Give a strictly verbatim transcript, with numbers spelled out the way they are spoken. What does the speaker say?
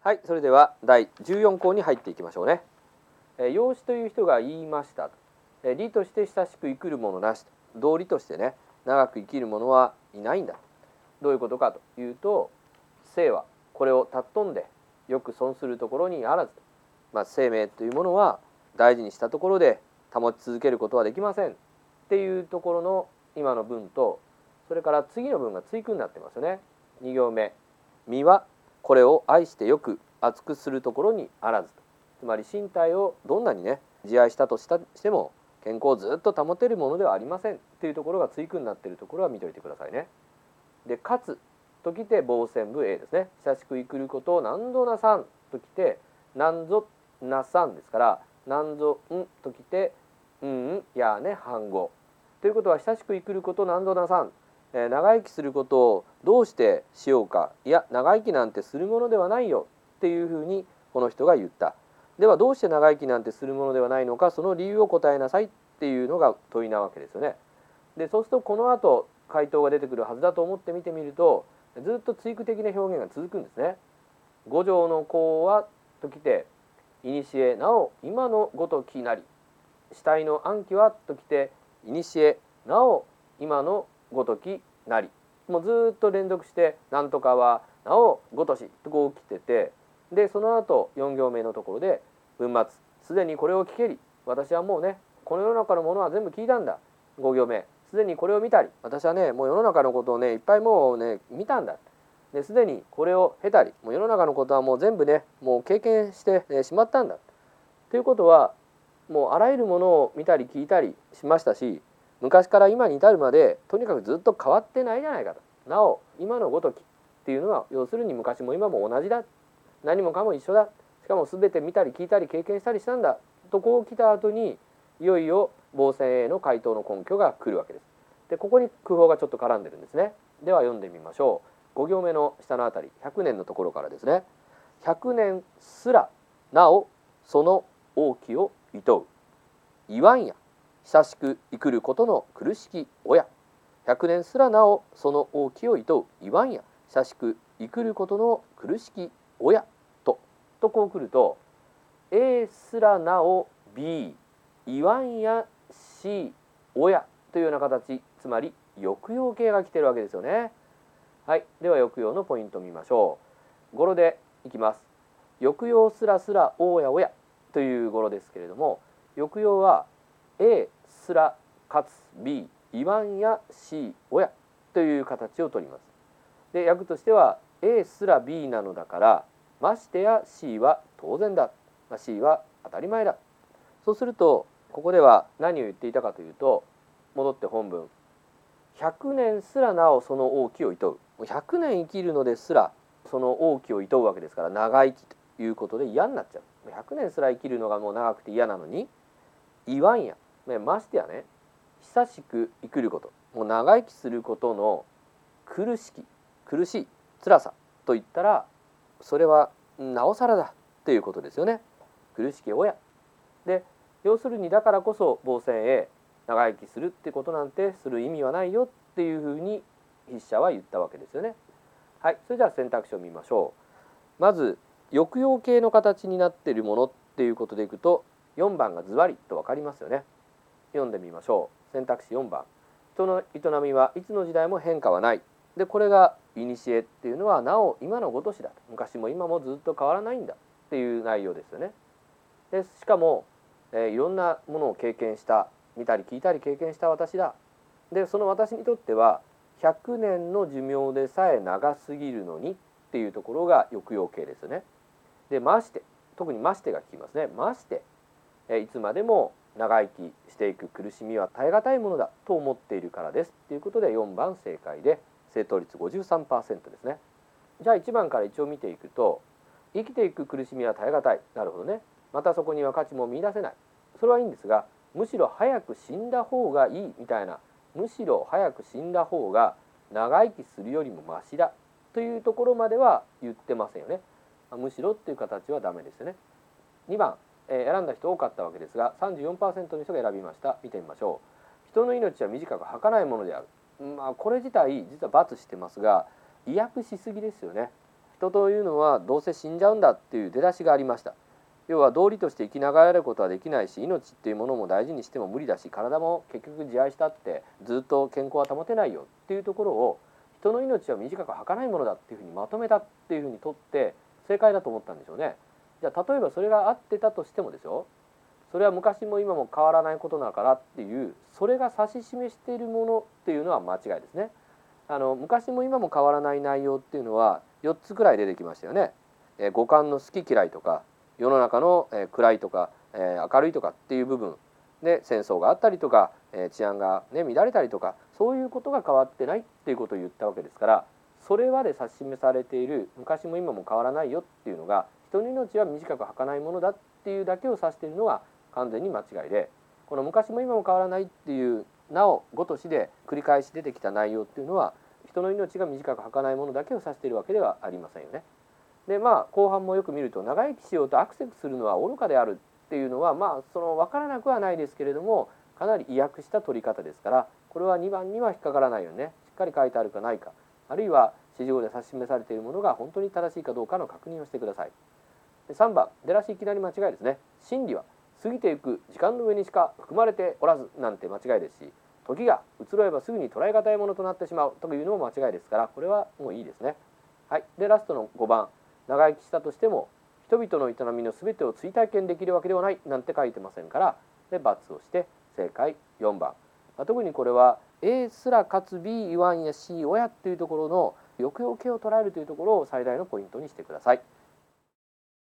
はい、それではだいじゅうよん項に入っていきましょうね。えー、養子という人が言いましたと。えー、理として親しく生きる者なしと。道理としてね、長く生きる者はいないんだ。どういうことかというと、生はこれを尊んでよく損するところにあらずと。まあ、生命というものは大事にしたところで保ち続けることはできませんっていうところの今の文と、それから次の文が対句になってますよね。に行目、身はこれを愛してよく厚くするところにあらずと。つまり身体をどんなにね自愛したとしたしても健康をずっと保てるものではありませんっていうところが対句になっているところは見ておいてくださいね。で、かつときて傍線部 A ですね。親しく生くることを何度なさんときて何ぞなさんですから、何ぞんときてうんんやね反語ということは、親しく生くること何度なさん、えー、長生きすることをどうしてしようか、いや長生きなんてするものではないよっていうふうにこの人が言った。ではどうして長生きなんてするものではないのか、その理由を答えなさいっていうのが問いなわけですよね。で、そうするとこの後回答が出てくるはずだと思って見てみると、ずっと対句的な表現が続くんですね。五条の項はときて、いにしえなお今のごときなり。死体の暗記はときて、いにしえなお今のごときなり。もうずっと連続してなんとかはなおごとしとこう来てて、でその後よん行目のところで文末、すでにこれを聞けり、私はもうねこの世の中のものは全部聞いたんだ。ご行目、すでにこれを見たり、私はねもう世の中のことをねいっぱいもうね見たんだ。ですでにこれを経たり、もう世の中のことはもう全部ねもう経験してしまったんだということは、もうあらゆるものを見たり聞いたりしましたし、昔から今に至るまでとにかくずっと変わってないじゃないかと。なお今のごときっていうのは要するに昔も今も同じだ、何もかも一緒だ、しかも全て見たり聞いたり経験したりしたんだとこう来た後に、いよいよ傍線 A の回答の根拠が来るわけです。でここに句法がちょっと絡んでるんですね。では読んでみましょう。ご行目の下のあたり、ひゃくねんのところからですね。ひゃくねんすらなおその王旗を厭う、言わんや久しく生くることの苦しき親。百年すらなおその王旗を厭う、言わんや久しく生くることの苦しき親ととこう来ると、 A すらなお B、 言わんや C、 親というような形、つまり抑揚形が来てるわけですよね。はい、では抑揚のポイントを見ましょう。語呂でいきます。抑揚すらすらおやおやという語呂ですけれども、抑揚は A すらかつ B、 言わんや C、 親という形をとります。で訳としては A すら B なのだからましてや C は当然だ、まあ、C は当たり前だ。そうするとここでは何を言っていたかというと、戻って本文、ひゃくねんすらなおその王旗を厭う、ひゃくねん生きるのですらその王旗を厭うわけですから、長生きということで嫌になっちゃう。ひゃくねんすら生きるのがもう長くて嫌なのに、言わんや、ましてやね久しく生くること、もう長生きすることの苦しき苦しい辛さといったら、それはなおさらだということですよね。苦しき親で、要するにだからこそ傍線 A、 長生きするってことなんてする意味はないよっていうふうに筆者は言ったわけですよね。はい、それでは選択肢を見ましょう。まず抑揚形の形になっているものっていうことでいくと、よんばんがズバリと分かりますよね。読んでみましょう。選択肢よんばん、人の営みはいつの時代も変化はない。でこれがいにしえっていうのはなお今のごとしだと、昔も今もずっと変わらないんだっていう内容ですよね。でしかも、えー、いろんなものを経験した、見たり聞いたり経験した私だ。でその私にとってはひゃくねんの寿命でさえ長すぎるのにっていうところが抑揚形ですよね。でまして、特にましてが効きますね。まして、えー、いつまでも長生きしていく苦しみは耐え難いものだと思っているからですということでよんばん正解で、正答率 ごじゅうさんパーセント ですね。じゃあいちばんから一応見ていくと、生きていく苦しみは耐え難い、なるほどね。またそこには価値も見出せない、それはいいんですが、むしろ早く死んだ方がいいみたいな、むしろ早く死んだ方が長生きするよりもマシだというところまでは言ってませんよね。むしろっていう形はダメですよね。にばん、えー、選んだ人多かったわけですが さんじゅうよんパーセント の人が選びました。見てみましょう。人の命は短く儚いものである。まあこれ自体実は×してますが、意訳しすぎですよね。 人というのはどうせ死んじゃうんだっていう出だしがありました。要は道理として生きながらえることはできないし、命っていうものも大事にしても無理だし、体も結局自愛したってずっと健康は保てないよっていうところを、人の命は短く儚いものだっていうふうにまとめたっていうふうにとって正解だと思ったんでしょうね。じゃあ例えばそれが合ってたとしてもですよ、それは昔も今も変わらないことだからっていう、それが指し示しているものっていうのは間違いですね。あの昔も今も変わらない内容っていうのはよっつくらい出てきましたよね。えー、五感の好き嫌いとか、世の中の、えー、暗いとか、えー、明るいとかっていう部分で戦争があったりとか、えー、治安が、ね、乱れたりとか、そういうことが変わってないっていうことを言ったわけですから、それはで指し示されている昔も今も変わらないよっていうのが、人の命は短く儚いものだっていうだけを指しているのが完全に間違いで、この昔も今も変わらないっていうなおごとしで繰り返し出てきた内容っていうのは、人の命が短く儚いものだけを指しているわけではありませんよね。でまあ後半もよく見ると、長生きしようとアクセスするのは愚かであるっていうのは、まあその分からなくはないですけれども、かなり意訳した取り方ですから、これはにばんには引っかからないようにね、しっかり書いてあるかないか、あるいは指示語で指し示されているものが本当に正しいかどうかの確認をしてください。でさんばん、出だしいきなり間違いですね。真理は過ぎていく時間の上にしか含まれておらずなんて間違いですし、時が移ろえばすぐに捉え難いものとなってしまうというのも間違いですから、これはもういいですね。はい、でラストのごばん、長生きしたとしても人々の営みの全てを追体験できるわけではないなんて書いてませんから、で×をして正解よんばん。まあ、特にこれは A すらかつ B 言わんや C 親っていうところの抑揚形を捉えるというところを最大のポイントにしてください。